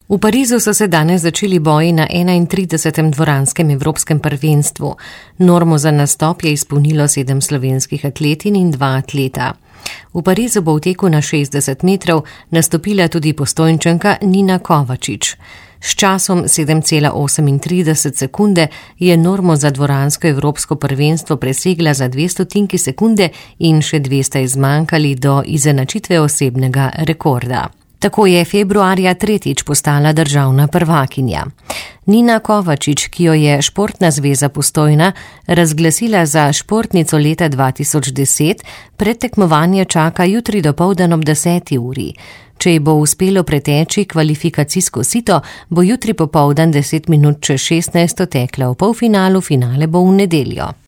V Parizu so se danes začeli boji na 31. dvoranskem evropskem prvenstvu. Normo za nastop je izpolnilo 7 slovenskih atletin in 2 atleta. V Parizu bo v teku na 60 metrov nastopila tudi Postojnčanka Nina Kovačič. S časom 7,38 sekunde je normo za dvoransko evropsko prvenstvo presegla za 200 sekunde in še 200 zmanjkali do izenačitve osebnega rekorda. Tako je februarja tretjič postala državna prvakinja. Nina Kovačič, ki jo je Športna zveza Postojna razglasila za športnico leta 2010, predtekmovanje čaka jutri dopoldan ob 10. uri. Če ji bo uspelo preteči kvalifikacijsko sito, bo jutri popoldan 10 minut čez 16 tekla v polfinalu, finale bo v nedeljo.